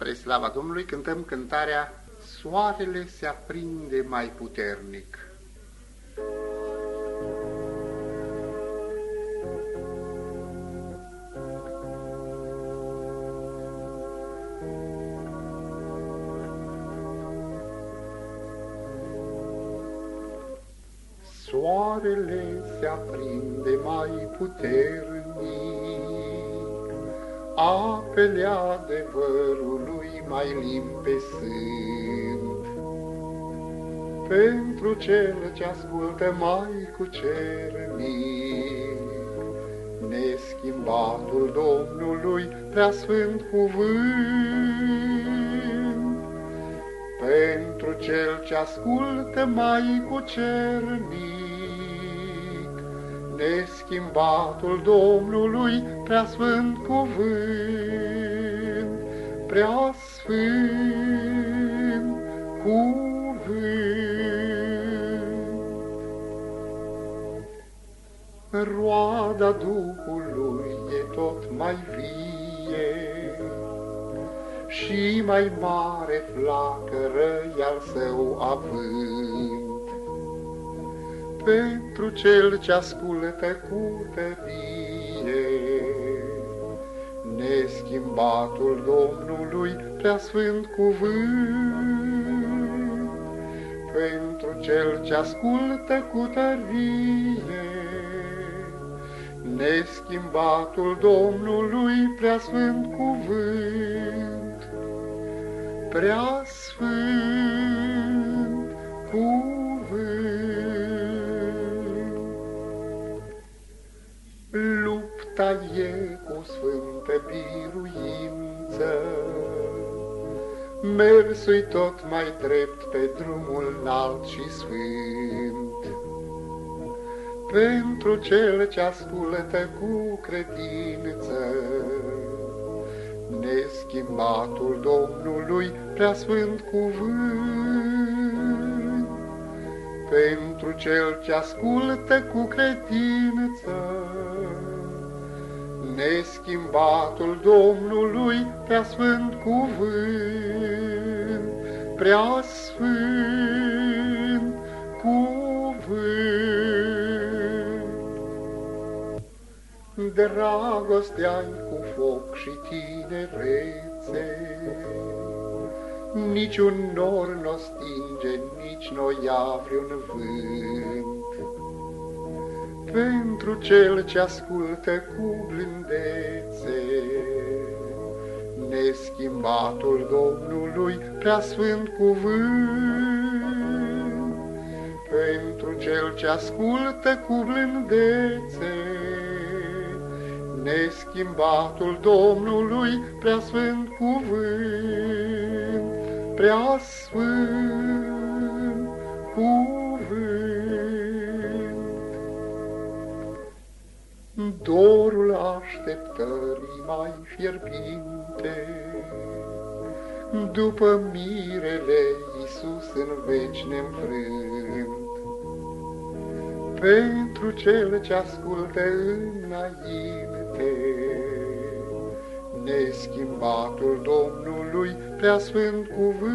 Spre slava Domnului cântăm cântarea Soarele se aprinde mai puternic. Soarele se aprinde mai puternic, apele adevărului mai limpezi sunt. Pentru cel ce ascultă mai cucernic, neschimbatul Domnului preasfânt cuvânt. Pentru cel ce ascultă mai cucernic, neschimbatul Domnului preasfânt cuvânt, preasfânt cuvânt. Roada Duhului e tot mai vie și mai mare flacără-i al său avânt. Pentru cel ce ascultă cu tărie, neschimbatul Domnului preasfânt cuvânt. Pentru cel ce ascultă cu tărie, neschimbatul Domnului preasfânt cuvânt, preasfânt cuvânt. Lupta e cu sfântă biruință, mersul-i tot mai drept pe drumul înalt și sfânt. Pentru cel ce ascultă cu credință, neschimbatul Domnului preasfânt cuvânt. Pentru cel ce ascultă cu credință, neschimbatul Domnului preasfânt cuvânt, preasfânt cuvânt. Dragostea-i cu foc și tinerețe, niciun nor n-o stinge, nici n-o ia vreun vânt. Pentru cel ce ascultă cu blândețe, neschimbatul Domnului preasfânt cuvânt. Pentru cel ce ascultă cu blândețe, neschimbatul Domnului preasfânt cuvânt, preasfânt cuvânt. Dorul așteptării mai fierbinte, după mirele Iisus în veci neînfrânt. Pentru cel ce ascultă înainte, neschimbatul Domnului preasfânt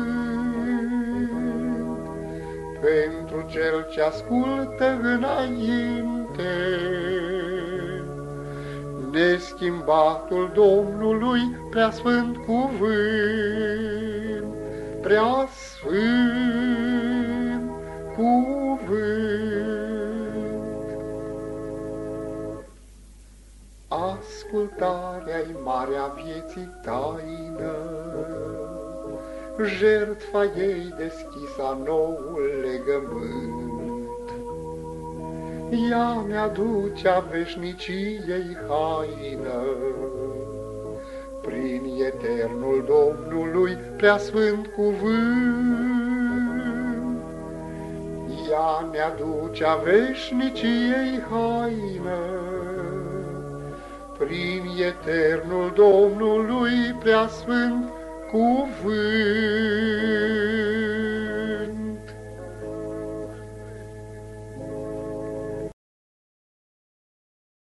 cuvânt. Pentru cel ce ascultă înainte, neschimbatul Domnului preasfânt cuvânt, preasfânt cuvânt. Ascultarea-i marea vieții taină, jertfa ei deschisa noul legământ. Ea mi-aduce a veșniciei haină, prin eternul Domnului preasfânt cuvânt. Ea mi-aduce a veșniciei haină, prin eternul Domnului preasfânt cuvânt.